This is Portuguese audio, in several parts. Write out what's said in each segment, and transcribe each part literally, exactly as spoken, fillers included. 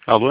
Alô?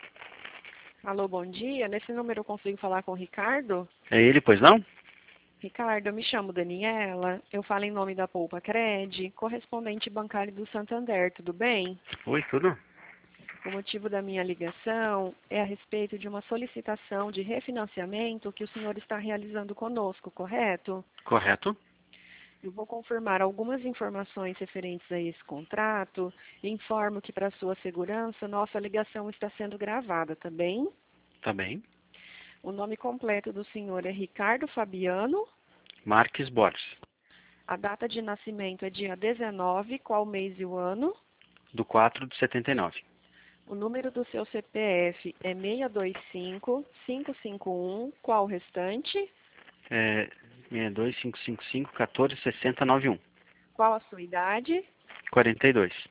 Alô, bom dia. Nesse número eu consigo falar com o Ricardo? É ele, pois não? Ricardo, eu me chamo Daniela. Eu falo em nome da Poupa Cred, correspondente bancário do Santander, tudo bem? Oi, tudo? O motivo da minha ligação é a respeito de uma solicitação de refinanciamento que o senhor está realizando conosco, correto? Correto? Eu vou confirmar algumas informações referentes a esse contrato e informo que, para sua segurança, nossa ligação está sendo gravada, tá bem? Tá bem. O nome completo do senhor é Ricardo Fabiano. Marques Borges, A data de nascimento é dia dezenove, qual mês e o ano? do quatro de setenta e nove. O número do seu C P F é seis dois cinco, cinco cinco um, qual o restante? É seis dois cinco cinco cinco um quatro seis zero nove um. Qual a sua idade? quarenta e dois.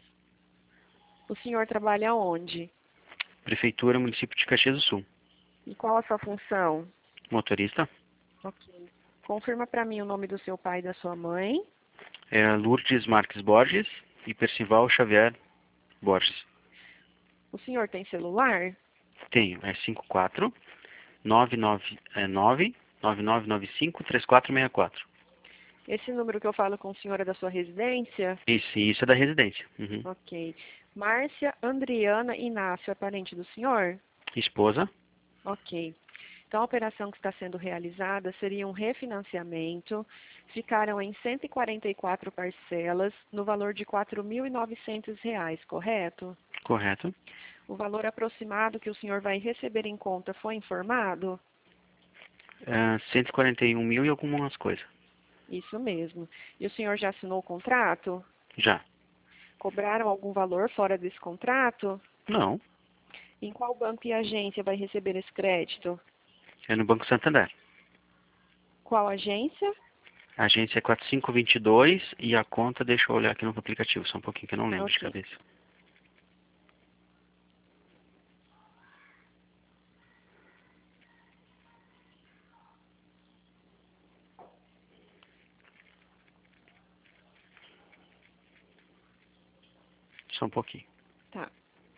O senhor trabalha onde? Prefeitura, município de Caxias do Sul. E qual a sua função? Motorista? Ok. Confirma para mim o nome do seu pai e da sua mãe. É Lourdes Marques Borges e Percival Xavier Borges. O senhor tem celular? Tenho, é cinco quatro nove nove nove nove nove nove cinco três quatro seis quatro. Esse número que eu falo com o senhor é da sua residência? Isso, isso é da residência. Uhum. Ok. Márcia Andriana Inácio, é parente do senhor? Esposa? Ok. Então, a operação que está sendo realizada seria um refinanciamento. Ficaram em cento e quarenta e quatro parcelas, no valor de quatro mil e novecentos reais, correto? Correto. O valor aproximado que o senhor vai receber em conta foi informado? É, cento e quarenta e um mil e algumas coisas. Isso mesmo. E o senhor já assinou o contrato? Já. Cobraram algum valor fora desse contrato? Não. Em qual banco e agência vai receber esse crédito? É no Banco Santander. Qual agência? A agência é quatro cinco dois dois e a conta, deixa eu olhar aqui no aplicativo, só um pouquinho que eu não lembro de Ok. cabeça. Só um pouquinho. Tá.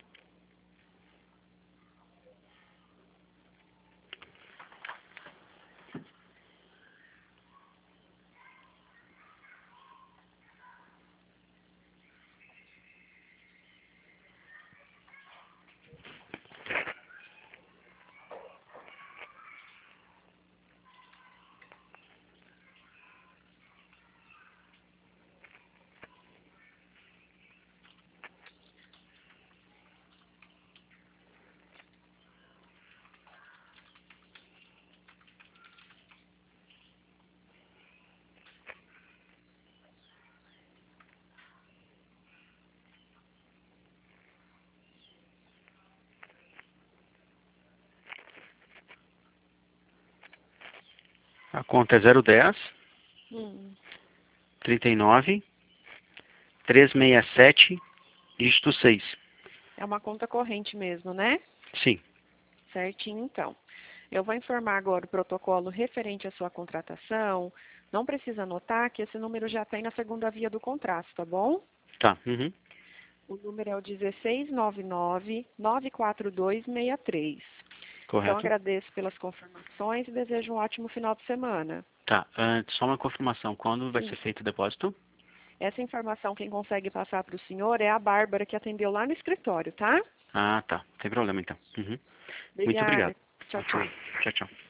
A conta é zero dez, Hum. trinta e nove, trezentos e sessenta e sete, dígito seis. É uma conta corrente mesmo, né? Sim. Certinho, então. Eu vou informar agora o protocolo referente à sua contratação. Não precisa anotar que esse número já tem na segunda via do contrato, tá bom? Tá. Uhum. O número é o um seis nove nove, nove quatro dois seis três. Então, Correto. agradeço pelas confirmações e desejo um ótimo final de semana. Tá. Ah, só uma confirmação. Quando vai ser Sim. feito o depósito? Essa informação quem consegue passar para o senhor é a Bárbara, que atendeu lá no escritório, tá? Ah, tá. Sem problema, então. Uhum. Muito Obrigada. obrigado. Tchau, Ok. tchau. Tchau, tchau.